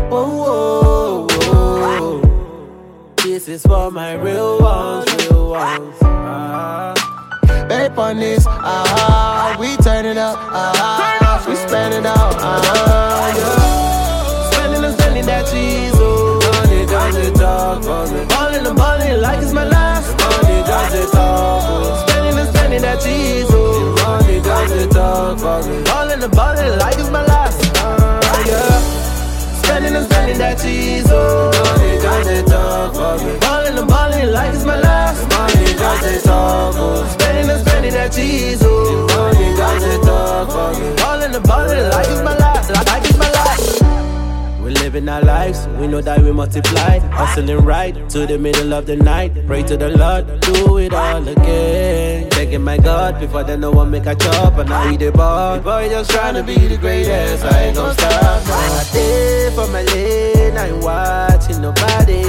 Whoa, whoa, whoa. This is for my real ones, real ones. Babe on this, we turn it up, we spend it out, yeah. Spending and spending that cheese, oh. Money doesn't talk for me. Ballin' like it's my last. Money doesn't talk for me. Spending and spending that cheese, oh. Money doesn't talk for me. Ballin' like it's my last, yeah. Spending and spending that cheese, oh. Money doesn't talk for me. Ballin' like it's my last. Money doesn't talk for me. Spending and spending that cheese, oh. Money doesn't talk for me. Ballin' like it's my last, like it's my last. We're living our lives, we know that we multiply. Hustling right to the middle of the night. Pray to the Lord, do it all again. Checking my God before then no one make a chop. And I eat the ball. The boy just trying to be the greatest, I ain't gon' stop. I did for my lane, I ain't watching nobody.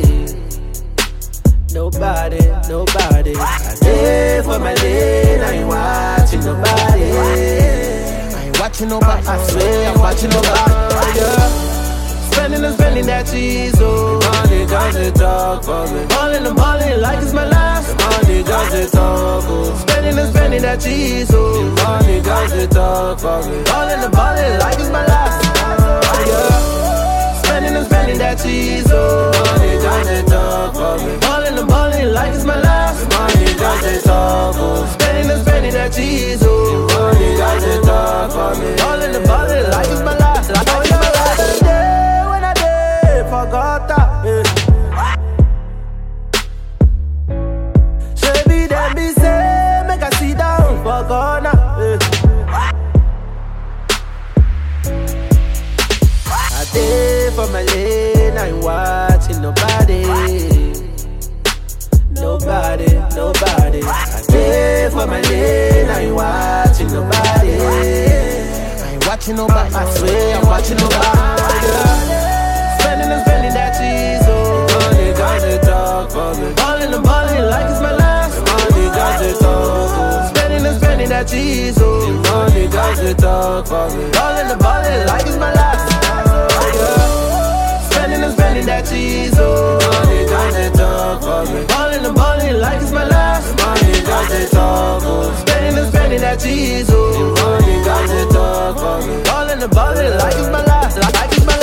Nobody. I did for my lane, I ain't watching nobody. I ain't watching nobody, I swear I'm watching nobody, yeah. Spending and spending that cheese, oh. Money doesn't talk for me. Ballin' like it's my last. Money doesn't talk, oh. Spending and spending that cheese, oh. Money doesn't talk for me. Ballin' like it's my last, yeah. Spending and spending that cheese, oh. Money doesn't talk for me. Ballin' like it's my last. Money doesn't talk, oh. Spending and spending that cheese, oh. Money doesn't talk for me. Ballin' like it's my last, like it's my last. Forgot that, Shabby them be say, make I sit down for corner, I did for my lane, I ain't watching nobody. I did for my lane, I ain't watching nobody. I ain't watching nobody, I swear I'm watching nobody, yeah. Spending and spending that cheese, oh. Money doesn't talk for me. Ballin' like it's my last. Money doesn't talk for me. Spending and spending that cheese, oh. Money doesn't talk for me. Ballin' like it's my last, yeah. Spending and spending that cheese, oh. Money doesn't talk for me. Ballin' like it's my last. Money doesn't talk for me. Spending and spending that cheese, oh. Money doesn't talk for me. Ballin' like it's my last, like it's my last.